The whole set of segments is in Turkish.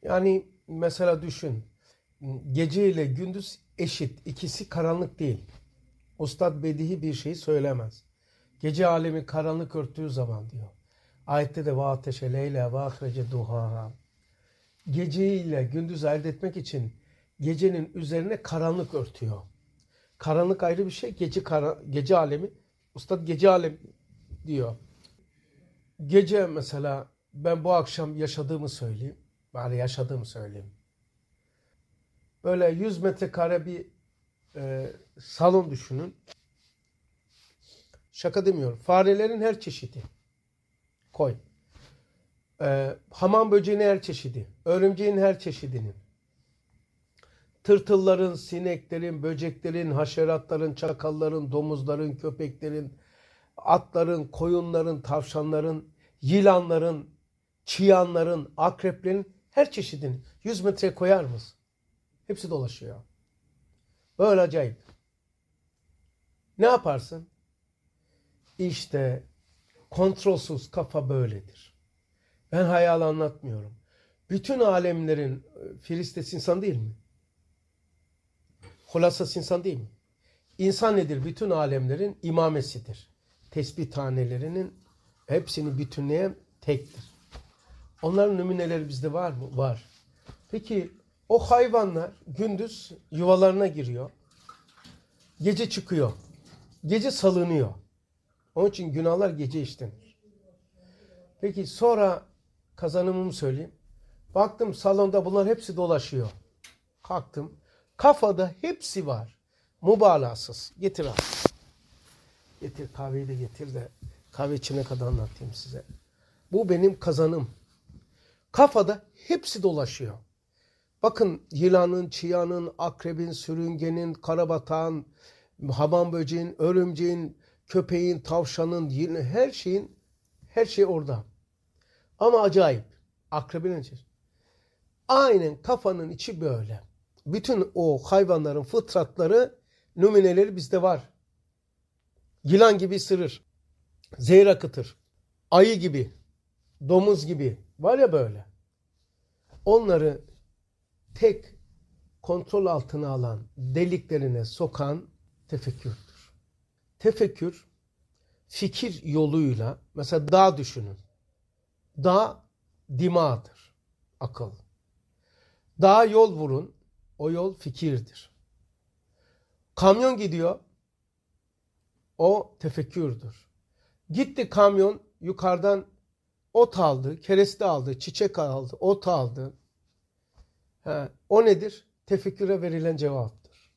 Yani mesela düşün. Gece ile gündüz eşit. İkisi karanlık değil. Ustad bedihi bir şey söylemez. Gece alemi karanlık örttüğü zaman diyor. Ayette de ve ateşe leyle ve ahrece duhaha. Geceyle gündüz elde etmek için gecenin üzerine karanlık örtüyor. Karanlık ayrı bir şey. Gece alemi. Ustad gece alemi diyor. Gece mesela ben bu akşam yaşadığımı söyleyeyim. Bari yaşadığımı söyleyeyim. Böyle 100 metrekare bir salon düşünün. Şaka demiyorum. Farelerin her çeşidi. Koy. Hamam böceğinin her çeşidi. Örümceğin her çeşidinin. Tırtılların, sineklerin, böceklerin, haşeratların, çakalların, domuzların, köpeklerin, atların, koyunların, tavşanların, yılanların, çıyanların, akreplerin her çeşidini 100 metreye koyar mısın? Hepsi dolaşıyor. Böyle acayip. Ne yaparsın? İşte kontrolsüz kafa böyledir. Ben hayal anlatmıyorum. Bütün alemlerin Filistes insan değil mi? Hulasas insan değil mi? İnsan nedir? Bütün alemlerin imamesidir. Tesbih tanelerinin hepsini bütünleyen tektir. Onların nümuneleri bizde var mı? Var. Peki o hayvanlar gündüz yuvalarına giriyor. Gece çıkıyor. Gece salınıyor. Onun için günahlar gece işlenir. Peki sonra kazanımımı söyleyeyim. Baktım salonda bunlar hepsi dolaşıyor. Kalktım. Kafada hepsi var. Mübalağasız. Getir abi. Getir kahveyi de getir de kahve içine kadar anlatayım size. Bu benim kazanım. Kafada hepsi dolaşıyor. Bakın yılanın, çıyanın, akrebin, sürüngenin, karabatağın, hamam böceğin, örümceğin, köpeğin, tavşanın, her şey orada. Ama acayip. Akrebin içi. Aynen kafanın içi böyle. Bütün o hayvanların fıtratları, nümuneleri bizde var. Yılan gibi ısırır. Zehir akıtır. Ayı gibi, domuz gibi. Var ya böyle. Onları tek kontrol altına alan, deliklerine sokan tefekkürdür. Tefekkür, fikir yoluyla, mesela dağ düşünün. Dağ dimağdır, akıl. Dağa yol vurun, o yol fikirdir. Kamyon gidiyor, o tefekkürdür. Gitti kamyon yukarıdan ot aldı, kereste aldı, çiçek aldı, ot aldı. O nedir? Tefekküre verilen cevaptır.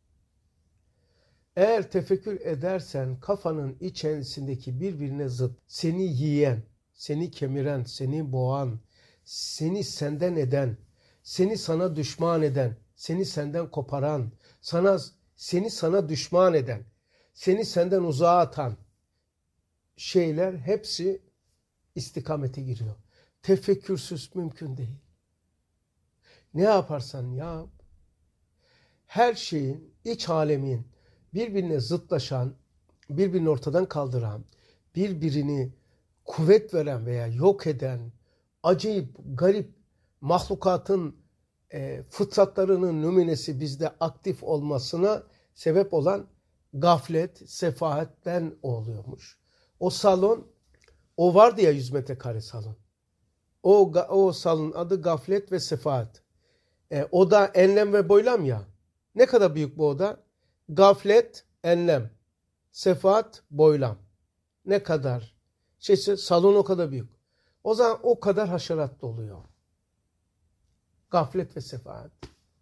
Eğer tefekkür edersen kafanın içerisindeki birbirine zıt, seni yiyen, seni kemiren, seni boğan, seni senden eden, seni sana düşman eden, seni senden koparan, seni sana düşman eden, seni senden uzağa atan şeyler hepsi istikamete giriyor. Tefekkürsüz mümkün değil. Ne yaparsan yap, her şeyin, iç alemin birbirine zıtlaşan, birbirini ortadan kaldıran, birbirini kuvvet veren veya yok eden, acayip, garip mahlukatın fıtratlarının nümunesi bizde aktif olmasına sebep olan gaflet, sefahetten oluyormuş. O salon, o vardı ya 100 metrekare salon. O salonun adı gaflet ve sefahat. Oda enlem ve boylam ya. Ne kadar büyük bu oda? Gaflet, enlem. Sefahat, boylam. Ne kadar? Salon o kadar büyük. O zaman o kadar haşeratlı oluyor. Gaflet ve sefahat.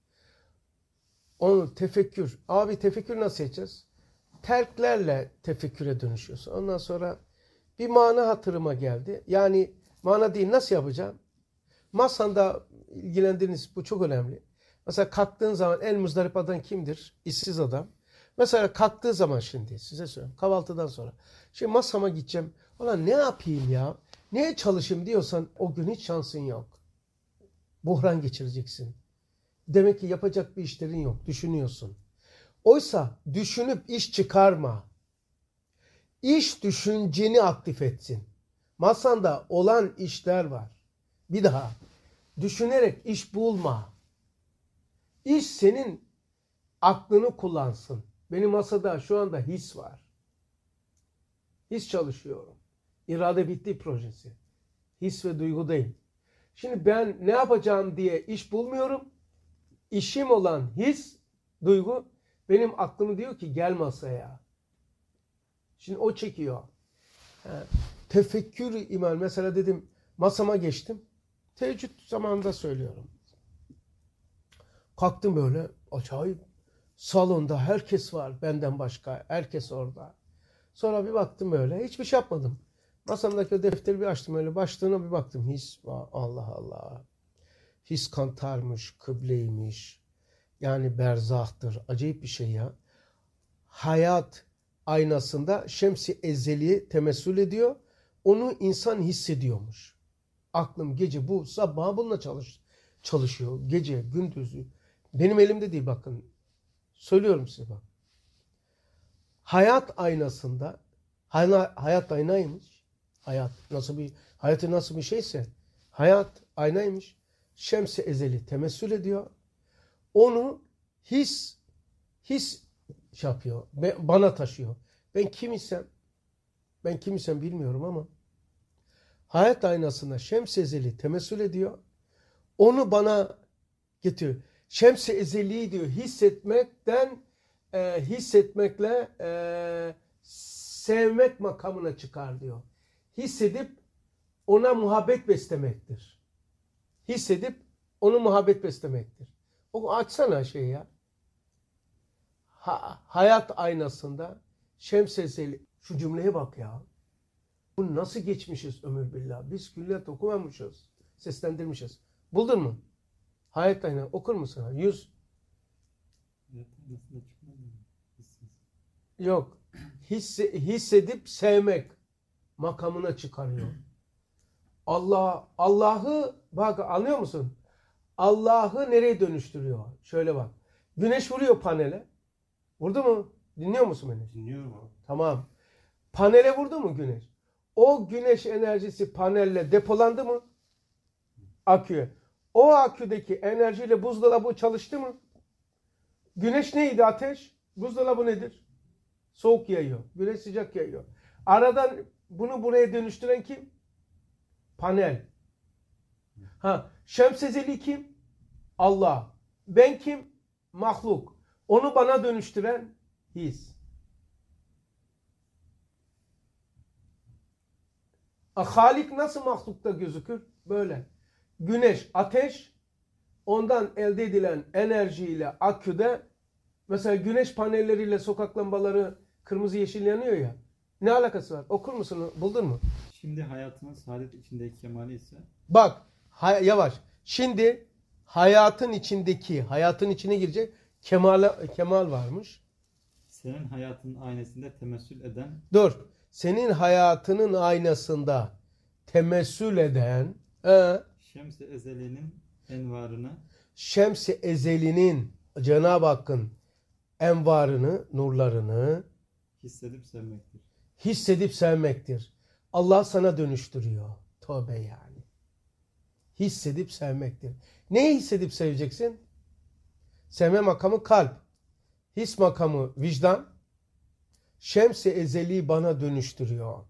Onu tefekkür. Abi tefekkür nasıl edeceğiz? Terklerle tefekküre dönüşüyorsun. Ondan sonra bir mana hatırıma geldi. Yani mana değil, nasıl yapacağım? Masanda ilgilendiğiniz, bu çok önemli. Mesela kalktığın zaman en muzdarip adam kimdir? İşsiz adam. Mesela kalktığı zaman şimdi size söyleyeyim. Kahvaltıdan sonra. Şimdi masama gideceğim. Ulan ne yapayım ya? Neye çalışayım diyorsan o gün hiç şansın yok. Buhran geçireceksin. Demek ki yapacak bir işlerin yok. Düşünüyorsun. Oysa düşünüp iş çıkarma. İş düşünceni aktif etsin. Masanda olan işler var. Bir daha. düşünerek iş bulma. İş senin aklını kullansın. Benim masada şu anda his var. His çalışıyorum. İrade bitti projesi. His ve duygudayım. Şimdi ben ne yapacağım diye iş bulmuyorum. İşim olan his, duygu benim aklımı diyor ki gel masaya. Şimdi o çekiyor. Tefekkür iman. Mesela dedim masama geçtim. Teheccüd zamanında söylüyorum. Kalktım böyle acayip. Salonda herkes var benden başka. Herkes orada. Sonra bir baktım böyle. Hiçbir şey yapmadım. Masamdaki o defteri bir açtım öyle. Başlığına bir baktım. His var. Allah Allah. His kantarmış, kıbleymiş. Yani berzahtır. Acayip bir şey ya. Hayat aynasında şems-i ezeli temessül ediyor. Onu insan hissediyormuş. Aklım gece bu sabah bununla çalışıyor. Gece, gündüzü. Benim elimde değil bakın. Söylüyorum size bak. Hayat aynasında hayat aynaymış. Hayatı nasıl bir şeyse hayat aynaymış. Şems-i ezeli temessül ediyor. Onu his şey yapıyor. Bana taşıyor. Ben kim isem bilmiyorum ama hayat aynasında şems-i ezeli temessül ediyor. Onu bana getiriyor. Şems-i ezeliyi diyor hissetmekle sevmek makamına çıkar diyor. Hissedip ona muhabbet beslemektir. Hissedip onu muhabbet beslemektir. O açsana şey ya. Hayat aynasında şems-i ezeli. Şu cümleye bak ya. Bu nasıl geçmişiz ömür billah. Biz külliyat okumamışız. Seslendirmişiz. Buldun mu? Hayat aynası. Okur musun? 100. Yok. Hissedip sevmek makamına çıkarıyor. Allah'ı bak anlıyor musun? Allah'ı nereye dönüştürüyor? Şöyle bak. Güneş vuruyor panele. Vurdu mu? Dinliyor musun beni? Dinliyorum abi. Tamam. Panele vurdu mu güneş? O güneş enerjisi panelle depolandı mı? Aküye. O aküdeki enerjiyle buzdolabı çalıştı mı? Güneş neydi? Ateş. Buzdolabı nedir? Soğuk yayıyor. Güneş sıcak yayıyor. Aradan bunu buraya dönüştüren kim? Panel. Şemsezeli kim? Allah. Ben kim? Mahluk. Onu bana dönüştüren his. Halik nasıl mahlukta gözükür? Böyle. Güneş, ateş, ondan elde edilen enerjiyle aküde mesela güneş panelleriyle sokak lambaları kırmızı yeşil yanıyor ya. Ne alakası var? Okur musun? Buldun mu? Şimdi hayatının saadet içindeki kemali ise Bak yavaş. Şimdi hayatın içine girecek kemal varmış. senin hayatının aynesinde temessül eden Dur. Senin hayatının aynasında temessül eden Şems-i Ezeli'nin envarını Şems-i Ezeli'nin Cenab-ı Hakk'ın envarını, nurlarını hissedip sevmektir. Allah sana dönüştürüyor. Tövbe yani. Hissedip sevmektir. Neyi hissedip seveceksin? Sevme makamı kalp. His makamı vicdan. Şems-i Ezeli bana dönüştürüyor.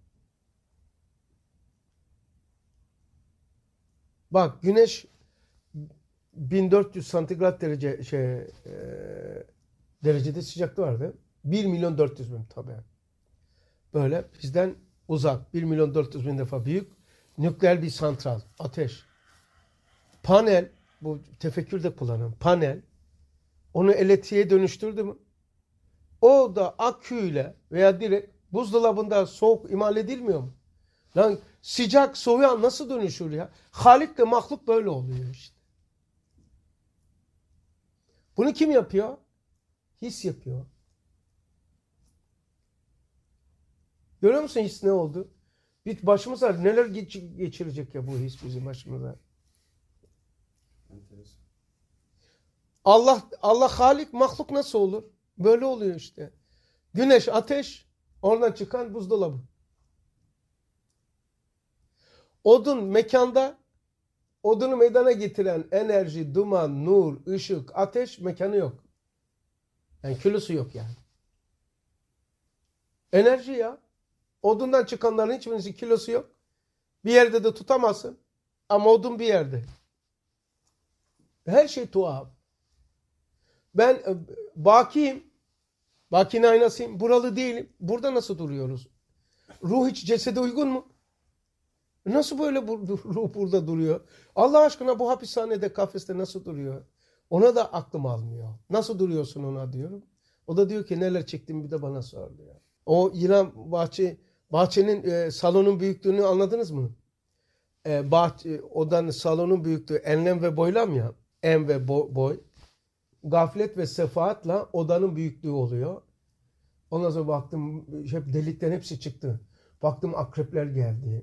Bak güneş 1400 santigrat derecede sıcaklığı vardı. 1.400.000 tabii. Böyle bizden uzak. 1.400.000 defa büyük. Nükleer bir santral. Ateş. Panel. Bu tefekkürde kullanılan panel. Onu elektriğe dönüştürdü mü? O da aküyle veya direkt buzdolabında soğuk imal edilmiyor mu? Lan sıcak soğuğa nasıl dönüşür ya? Halik de mahluk böyle oluyor işte. Bunu kim yapıyor? His yapıyor. Görüyor musun his ne oldu? Bir başımıza neler geçirecek ya bu his bizim başımıza. Allah Halik, mahluk nasıl olur? Böyle oluyor işte. Güneş, ateş, oradan çıkan buzdolabı. Odun mekanda, Odunu meydana getiren enerji, duman, nur, ışık, ateş mekanı yok. Yani kilosu yok yani. Enerji ya. Odundan çıkanların hiçbirisi kilosu yok. Bir yerde de tutamazsın. Ama odun bir yerde. Her şey tuhaf. Ben bakiyim. Bakinin aynasıyım. Buralı değilim. Burada nasıl duruyoruz? Ruh hiç cesede uygun mu? Nasıl böyle ruh burada duruyor? Allah aşkına bu hapishanede, kafeste nasıl duruyor? Ona da aklım almıyor. Nasıl duruyorsun ona diyorum. O da diyor ki neler çektim bir de bana sor diyor. O yılan bahçenin salonun büyüklüğünü anladınız mı? Odanın salonun büyüklüğü enlem ve boylam ya. En ve boy. Gaflet ve sefaatla odanın büyüklüğü oluyor. Ondan sonra baktım hep delikten hepsi çıktı. Baktım akrepler geldi.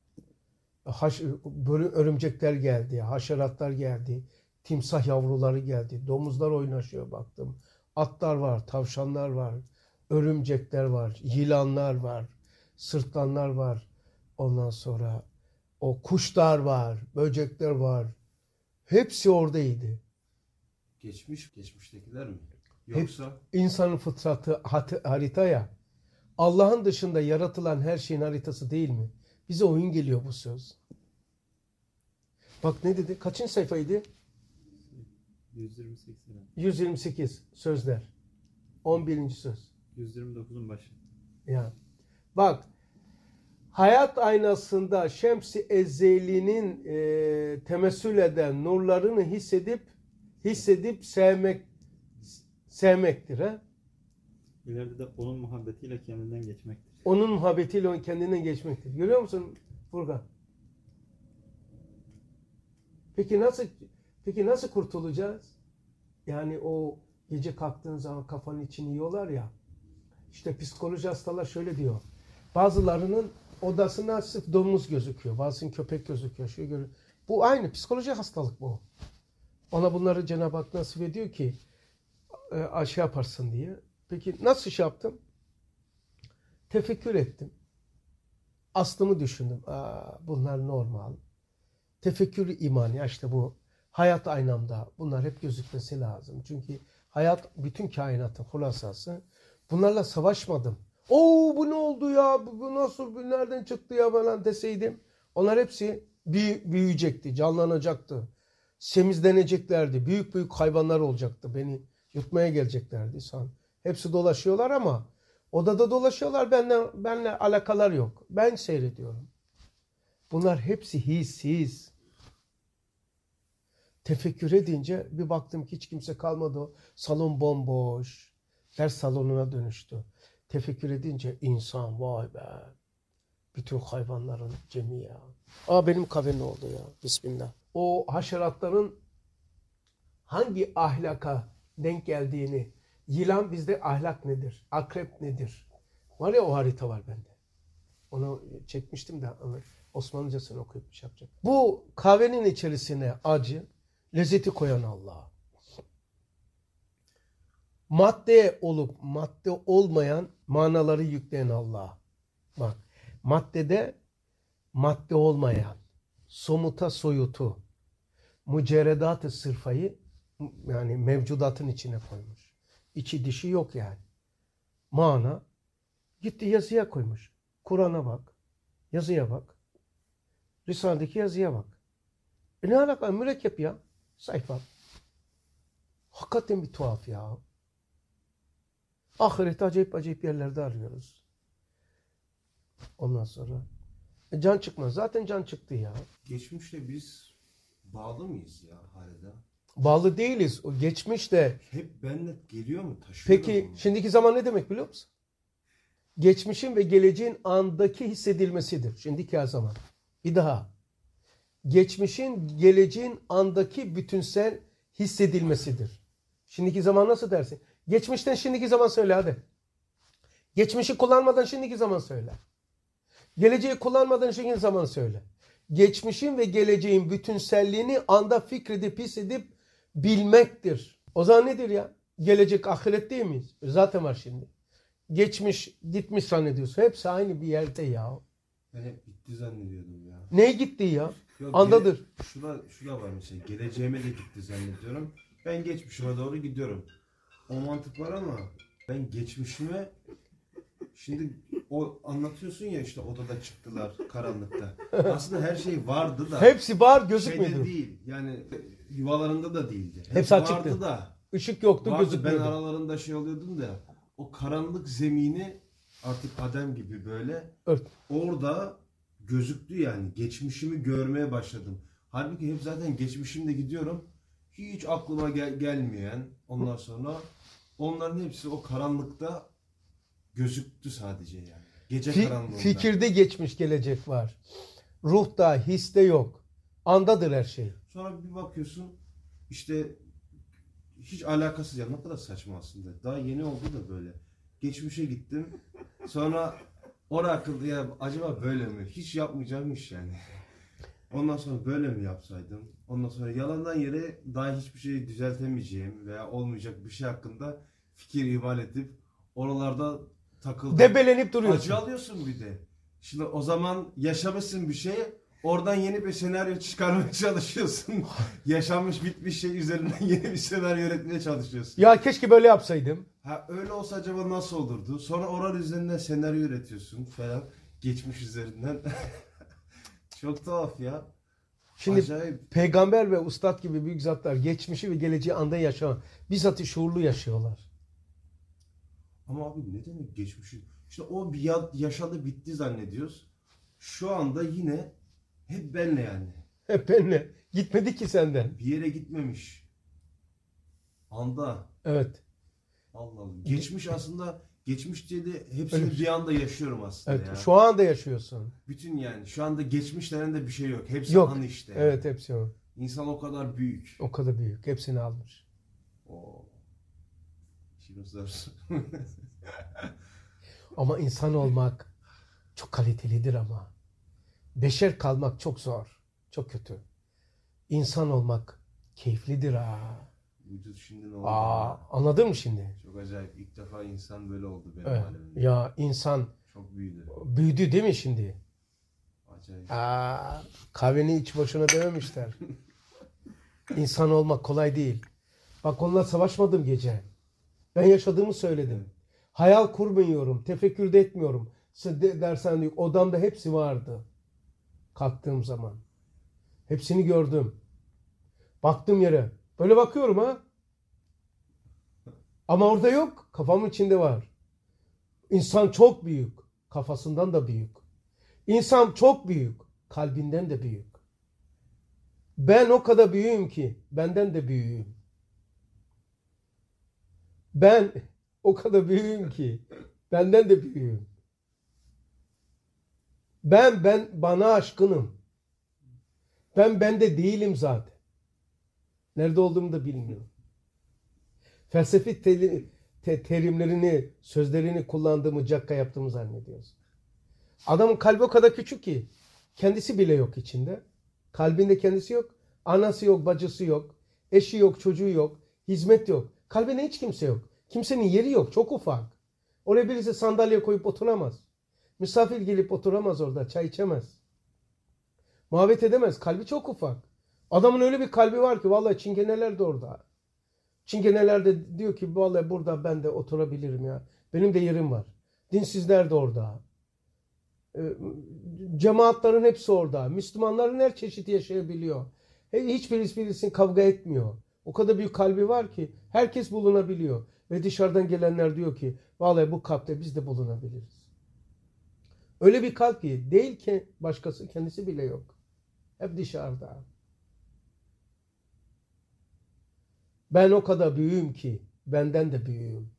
Örümcekler geldi. Haşeratlar geldi. Timsah yavruları geldi. Domuzlar oynaşıyor baktım. Atlar var, tavşanlar var. Örümcekler var, yılanlar var. Sırtlanlar var. Ondan sonra o kuşlar var, böcekler var. Hepsi oradaydı. Geçmiştekiler mi? Yoksa İnsanın fıtratı harita ya. Allah'ın dışında yaratılan her şeyin haritası değil mi? Bize oyun geliyor bu söz. Bak ne dedi? Kaçıncı sayfaydı? 128 lira. 128 sözler. 11. söz. 129'un başı. Ya. Bak. Hayat aynasında Şems-i Ezeli'nin temessül eden nurlarını hissedip sevmektir. He? İleride de onun muhabbetiyle kendinden geçmektir. Onun muhabbetiyle kendinden geçmektir. Görüyor musun Furkan? Peki nasıl kurtulacağız? Yani o gece kalktığın zaman kafanın içini yiyorlar ya. İşte psikoloji hastalar şöyle diyor. Bazılarının odasına sırf domuz gözüküyor. Bazısının köpek gözüküyor. Bu aynı psikoloji hastalık bu. Ona bunları Cenab-ı Hak nasip ediyor ki aşı yaparsın diye. Peki nasıl şey yaptım? Tefekkür ettim. Aslımı düşündüm. Bunlar normal. Tefekkür iman ya işte bu. Hayat aynamda. Bunlar hep gözükmesi lazım. Çünkü hayat bütün kainatın hulasası. Bunlarla savaşmadım. Bu ne oldu ya? Bu nasıl? Bu nereden çıktı ya falan deseydim. Onlar hepsi büyüyecekti. Canlanacaktı. Semizleneceklerdi. Büyük büyük hayvanlar olacaktı. Beni yutmaya geleceklerdi. Hepsi dolaşıyorlar ama odada dolaşıyorlar. Benle alakalar yok. Ben seyrediyorum. Bunlar hepsi his. Tefekkür edince bir baktım ki hiç kimse kalmadı. Salon bomboş. Ders salonuna dönüştü. Tefekkür edince insan vay be. Bütün hayvanların cemi ya. Benim kahve ne oldu ya? Bismillah. O haşeratların hangi ahlaka denk geldiğini, yılan bizde ahlak nedir? Akrep nedir? Var ya o harita var bende. Onu çekmiştim de Osmanlıcasını okuyup şey yapacak. Bu kahvenin içerisine acı, lezzeti koyan Allah. Madde olup madde olmayan manaları yükleyen Allah. Bak, maddede madde olmayan, somuta soyutu, mücerredat-ı sırfayı yani mevcudatın içine koymuş. İçi dişi yok yani. Mana gitti yazıya koymuş. Kur'an'a bak, yazıya bak. Risale'deki yazıya bak. Ne alaka? Mürekkep ya. Sayfa. Hakikaten bir tuhaf ya. Ahirette acayip yerlerde arıyoruz. Ondan sonra can çıkmaz. Zaten can çıktı ya. geçmişle biz bağlı mıyız ya hala? Bağlı değiliz. O geçmişte. Hep benimle geliyor mu? Taşıyor Peki mu? şimdiki zaman ne demek biliyor musun? Geçmişin ve geleceğin andaki hissedilmesidir. Şimdiki zaman. Bir daha. Geçmişin, geleceğin andaki bütünsel hissedilmesidir. Şimdiki zaman nasıl dersin? Geçmişten şimdiki zaman söyle hadi. Geçmişi kullanmadan şimdiki zaman söyle. Geleceği kullanmadan şimdiki zaman söyle. Geçmişin ve geleceğin bütünselliğini anda fikredip hissedip bilmektir. O zaman nedir ya? Gelecek ahiret değil miyiz? Zaten var şimdi. Geçmiş gitmiş zannediyorsun. Hepsi aynı bir yerde ya. Ben hep bitti zannediyordum ya. Ne gitti ya? Yok, Andadır. Şuna var mesela. Geleceğime de gitti zannediyorum. Ben geçmişime doğru gidiyorum. O mantık var ama ben geçmişime şimdi o anlatıyorsun ya işte odada çıktılar karanlıkta. Aslında her şey vardı da. Hepsi var Şeyde gözükmüyordu. değil. Yani yuvalarında da değildi. Hepsi açıktı. vardı da. Işık yoktu, Vardı, ben gözükmüyordu. aralarında şey oluyordum da o karanlık zemini artık Adem gibi böyle Ört. orada gözüktü yani. Geçmişimi görmeye başladım. Halbuki hep zaten geçmişimde gidiyorum. Hiç aklıma gelmeyen ondan sonra onların hepsi o karanlıkta gözüktü sadece yani. Gece karanlığında. Fikirde geçmiş gelecek var. Ruhta, histe yok. Andadır her şey. Sonra bir bakıyorsun işte hiç alakasız ya ne kadar saçma aslında. Daha yeni oldu da böyle. Geçmişe gittim. Sonra oraya akıldı ya acaba böyle mi? Hiç yapmayacakmış yani. Ondan sonra böyle mi yapsaydım? Ondan sonra yalandan yere daha hiçbir şey düzeltemeyeceğim veya olmayacak bir şey hakkında fikir ihmal edip oralarda takıldım. Debelenip duruyorsun. Acı alıyorsun bir de. Şimdi o zaman yaşamışsın bir şey, oradan yeni bir senaryo çıkarmaya çalışıyorsun. Yaşanmış bitmiş şey üzerinden yeni bir senaryo üretmeye çalışıyorsun. Ya keşke böyle yapsaydım. Ha öyle olsa acaba nasıl olurdu? Sonra oranın üzerinden senaryo üretiyorsun falan. Geçmiş üzerinden. Çok tuhaf ya. Şimdi Acayip. peygamber ve ustad gibi büyük zatlar geçmişi ve geleceği anda yaşayan, bizzat şuurlu yaşıyorlar. Ama abi ne demek geçmişi? İşte o bir yaşadı bitti zannediyoruz. Şu anda yine hep benle yani. Hep benimle. Gitmedi ki senden. Bir yere gitmemiş. Anda. Evet. Allah Allah. Geçmiş aslında geçmiş diye de hepsini Öyle. bir anda yaşıyorum aslında Evet. ya. Şu anda yaşıyorsun. Bütün yani şu anda geçmiş denen de bir şey yok. Hepsi Yok. an işte. Evet, hepsi o. İnsan o kadar büyük. O kadar büyük. Hepsini almış. Oo. Şimdi zor. Ama insan olmak çok kalitelidir ama. Beşer kalmak çok zor. Çok kötü. İnsan olmak keyiflidir ha. Vücut şimdi ne oldu? Anladın mı şimdi? Çok acayip. İlk defa insan böyle oldu benim Evet. alemimde. Ya insan Çok büyüdü. büyüdü değil mi şimdi? Acayip. Kahveni iç boşuna dememişler. İnsan olmak kolay değil. Bak onunla savaşmadım gece. Ben yaşadığımı söyledim. Hayal kurmuyorum, tefekkür de etmiyorum. Dersen diyor, odamda hepsi vardı. Kalktığım zaman. Hepsini gördüm. Baktım yere. Böyle bakıyorum ha. Ama orada yok. Kafamın içinde var. İnsan çok büyük. Kafasından da büyük. İnsan çok büyük. Kalbinden de büyük. Ben o kadar büyüğüm ki benden de büyüğüm. Ben o kadar büyüğüm ki benden de büyüğüm. Ben bana aşkınım. Ben bende değilim zaten. Nerede olduğumu da bilmiyorum. Felsefi terimlerini, sözlerini kullandığımı, cakka yaptığımı zannediyoruz. Adamın kalbi o kadar küçük ki kendisi bile yok içinde. Kalbinde kendisi yok. Anası yok, bacısı yok. Eşi yok, çocuğu yok. Hizmet yok. Kalbinde hiç kimse yok. Kimsenin yeri yok. Çok ufak. Oraya birisi sandalye koyup oturamaz. Misafir gelip oturamaz orada. Çay içemez. Muhabbet edemez. Kalbi çok ufak. Adamın öyle bir kalbi var ki vallahi çingeneler de orada. Çingeneler de diyor ki vallahi burada ben de oturabilirim ya. Benim de yerim var. Dinsizler de orada. Cemaatlerin hepsi orada. Müslümanların her çeşidi yaşayabiliyor. Hiçbirisi kavga etmiyor. O kadar büyük kalbi var ki herkes bulunabiliyor. Ve dışarıdan gelenler diyor ki vallahi bu kalpte biz de bulunabiliriz. Öyle bir kalp ki değil ki başkası kendisi bile yok. Hep dışarıda. Ben o kadar büyüğüm ki benden de büyüğüm.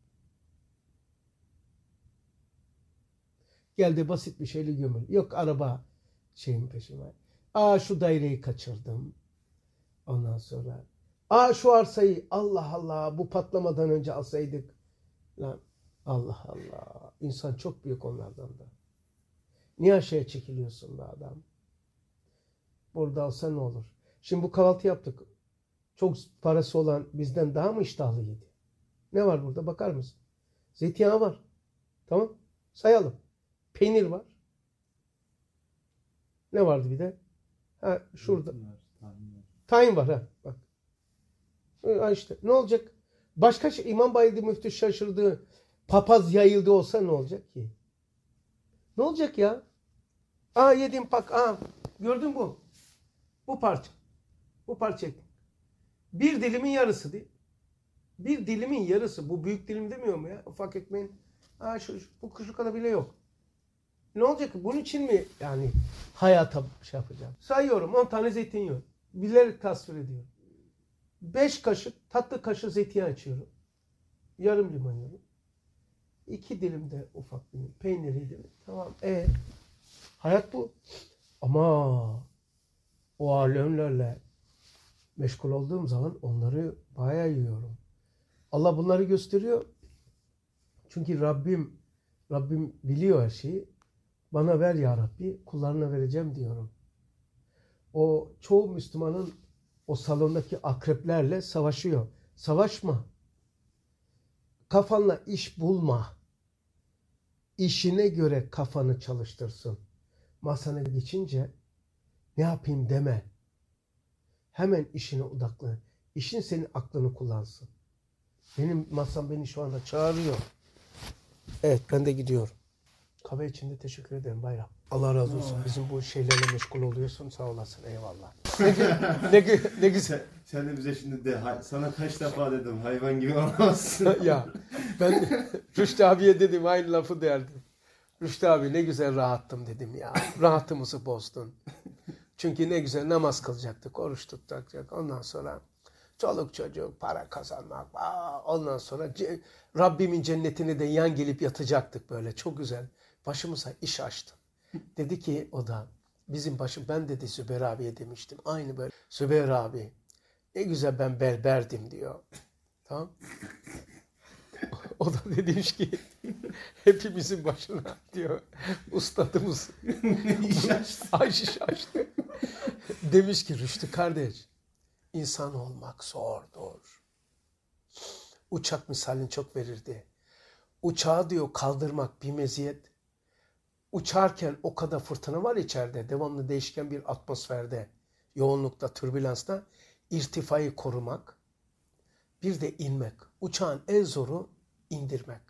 Geldi basit bir şeyle gömül. Yok araba şeyin peşime. Şu daireyi kaçırdım. Ondan sonra. Şu arsayı Allah Allah bu patlamadan önce alsaydık. Lan Allah Allah. İnsan çok büyük onlardan da. Niye aşağıya çekiliyorsun be adam? Burada alsa ne olur? Şimdi bu kahvaltı yaptık. Çok parası olan bizden daha mı iştahlı yedi? Ne var burada bakar mısın? Zeytinyağı var. Tamam. Sayalım. Peynir var. Ne vardı bir de? Ha, şurada. Tahmin var. Tayin var ha. Bak. Ha işte ne olacak? Başka şey, İmam Bayezid Müftü şaşırdı. Papaz yayıldı olsa ne olacak ki? Ne olacak ya? Aa yedim bak. Aa gördün mü? Bu parça. Bu parça. Bir dilimin yarısı değil. Bir dilimin yarısı. Bu büyük dilim demiyor mu ya? Ufak ekmeğin. Aa bu şu kadar bile yok. Ne olacak ki? Bunun için mi yani hayata şey yapacağım? Sayıyorum 10 tane zeytin yiyorum. Bilerek tasvir ediyorum. 5 kaşık tatlı kaşığı zeytinyağı açıyorum. Yarım limon yiyorum. 2 dilim de ufak bir peynir yedim. Tamam. Hayat bu. Ama o alemlerle meşgul olduğum zaman onları bayağı yiyorum. Allah bunları gösteriyor. Çünkü Rabbim biliyor her şeyi. Bana ver ya Rabbi, kullarına vereceğim diyorum. O çoğu Müslümanın o salondaki akreplerle savaşıyor. Savaşma. Kafanla iş bulma. İşine göre kafanı çalıştırsın. Masana geçince ne yapayım deme. Hemen işine odaklan. İşin senin aklını kullansın. Benim masam beni şu anda çağırıyor. Evet ben de gidiyorum. Kahve için de teşekkür ederim Bayram. Allah razı olsun. Bizim bu şeylerle meşgul oluyorsun. Sağ olasın. Eyvallah. Ne güzel. Sen de bize şimdi de sana kaç defa dedim hayvan gibi olamazsın. Ya ben Rüştü abiye dedim aynı lafı derdim. Rüştü abi ne güzel rahattım dedim ya. Rahatımızı bozdun. Çünkü ne güzel namaz kılacaktık, oruç tutacaktık. Ondan sonra çoluk çocuk, para kazanmak. Ondan sonra Rabbimin cennetine de yan gelip yatacaktık böyle. Çok güzel. Başımıza iş açtı. Dedi ki o da ben dedi Zübeyir abiye demiştim. Aynı böyle. Zübeyir abi ne güzel ben berberdim diyor. Tamam. O da demiş ki hepimizin başına diyor ustadımız iş açtı. Demiş ki Rüştü kardeş insan olmak zordur. Uçak misalini çok verirdi. Uçağı diyor kaldırmak bir meziyet. Uçarken o kadar fırtına var içeride. Devamlı değişken bir atmosferde, yoğunlukta, türbülansta irtifayı korumak. Bir de inmek. Uçağın en zoru indirmek.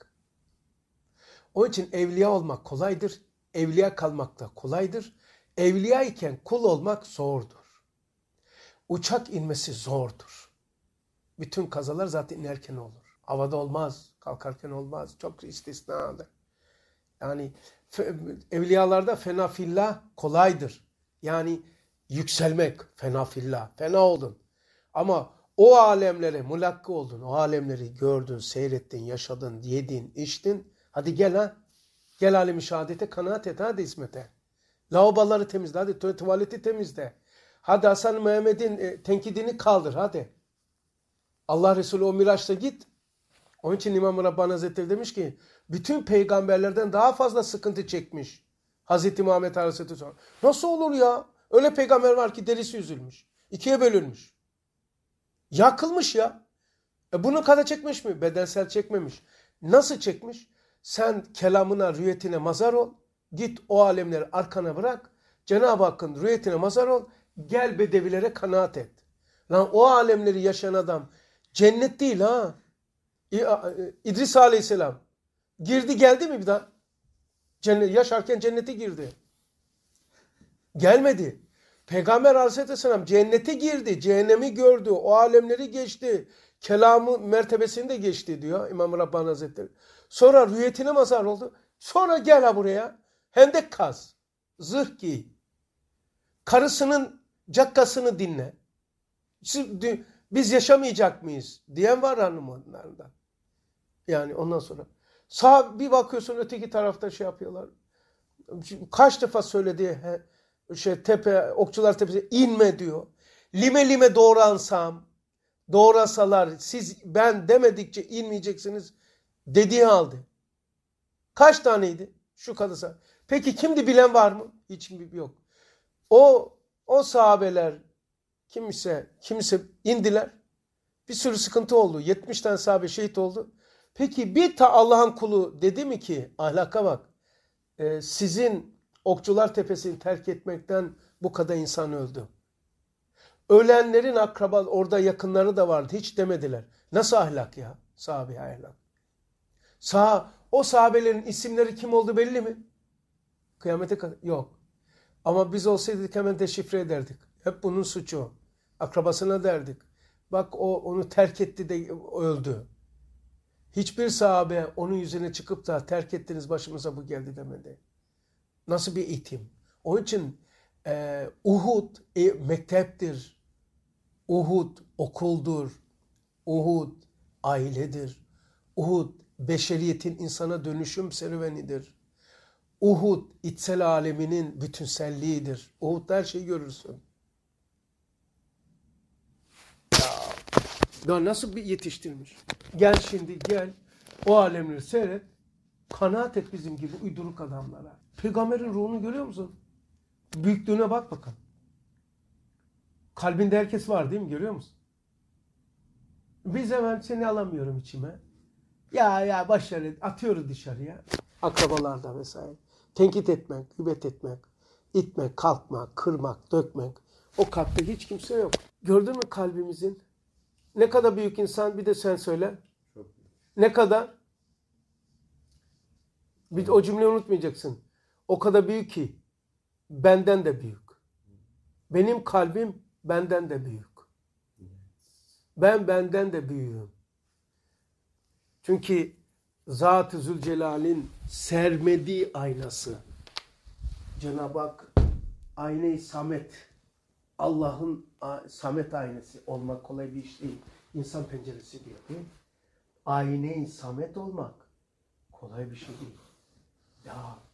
Onun için evliya olmak kolaydır. Evliya kalmak da kolaydır. Evliya iken kul olmak zordur. Uçak inmesi zordur. Bütün kazalar zaten inerken olur. Havada olmaz, kalkarken olmaz. Çok istisnadır. Yani evliyalarda fena fillah kolaydır. Yani yükselmek fena fillah. Fena oldun. Ama o alemlere mulakkı oldun. O alemleri gördün, seyrettin, yaşadın, yedin, içtin. Hadi gel ha. Gel alem-i şehadete kanaat et. Hadi hizmete. Lavaboları temizle. Hadi tuvaleti temizle. Hadi Hasan Mehmet'in tenkidini kaldır. Hadi. Allah Resulü o Miraç'ta git. Onun için İmam Rabbani Hazretleri demiş ki bütün peygamberlerden daha fazla sıkıntı çekmiş Hazreti Muhammed Aleyhisselam. Nasıl olur ya? Öyle peygamber var ki derisi üzülmüş. 2'ye bölünmüş. Yakılmış ya. Bunun kadar çekmiş mi? Bedensel çekmemiş. Nasıl çekmiş? Sen kelamına, rüyetine mazhar ol. Git o alemleri arkana bırak. Cenab-ı Hakk'ın rüyetine mazhar ol. Gel bedevilere kanaat et. Lan o alemleri yaşayan adam cennet değil ha. İdris Aleyhisselam girdi geldi mi bir daha? Yaşarken cennete girdi. Gelmedi. Peygamber Aleyhisselam cennete girdi. Cehennemi gördü. O alemleri geçti. Kelamı mertebesini de geçti diyor İmam Rabbani Hazretleri. Sonra rüyetine mazhar oldu. Sonra gel ha buraya. Hendek kaz. Zırh giy. Karısının cakkasını dinle. Biz yaşamayacak mıyız? Diyen var hanımlardan. Yani ondan sonra. Sağ bir bakıyorsun öteki tarafta şey yapıyorlar. Kaç defa söyledi Okçular Tepesi inme diyor. Lime lime doğrasalar siz ben demedikçe inmeyeceksiniz dediği halde. Kaç taneydi? Şu kadar. Peki kimdi bilen var mı? Hiç yok. O sahabeler kimse indiler. Bir sürü sıkıntı oldu. 70 tane sahabe şehit oldu. Peki bir Allah'ın kulu dedi mi ki ahlaka bak sizin Okçular Tepesi'ni terk etmekten Bu kadar insan öldü. Ölenlerin akraba, orada yakınları da vardı. Hiç demediler. Nasıl ahlak ya? Sahabe ahlak. O sahabelerin isimleri kim oldu belli mi? Kıyamete kadar. Yok. Ama biz olsaydık hemen deşifre ederdik. Hep bunun suçu. Akrabasına derdik. Bak o onu terk etti de öldü. Hiçbir sahabe onun yüzüne çıkıp da terk ettiniz başımıza bu geldi demedi. Nasıl bir eğitim? Onun için Uhud mekteptir. Uhud okuldur. Uhud ailedir. Uhud beşeriyetin insana dönüşüm serüvenidir. Uhud içsel aleminin bütünselliğidir. Uhud'da her şeyi görürsün. Ya nasıl bir yetiştirmiş? Gel şimdi gel. O alemleri seyret. Kanaat et bizim gibi uyduruk adamlara. Peygamberin ruhunu görüyor musun? Büyüklüğüne bak bakalım. Kalbinde herkes var değil mi? Görüyor musun? Biz hemen seni alamıyorum içime. Ya başarı atıyoruz dışarıya. Akrabalarda vesaire. Tenkit etmek, gıybet etmek, itmek, kalkmak, kırmak, dökmek. O kalpte hiç kimse yok. Gördün mü kalbimizin? Ne kadar büyük insan, bir de sen söyle. Çok. Ne kadar? Bir o cümleyi unutmayacaksın. O kadar büyük ki benden de büyük. Benim kalbim benden de büyük. Ben benden de büyüğüm. Çünkü Zat-ı Zülcelal'in sermediği aynası. Cenab-ı Hak ayne-i Samet, Allah'ın Samet aynası olmak kolay bir iş değil. İnsan penceresi diyor değil mi? Ayne-i Samet olmak kolay bir şey değil. Ya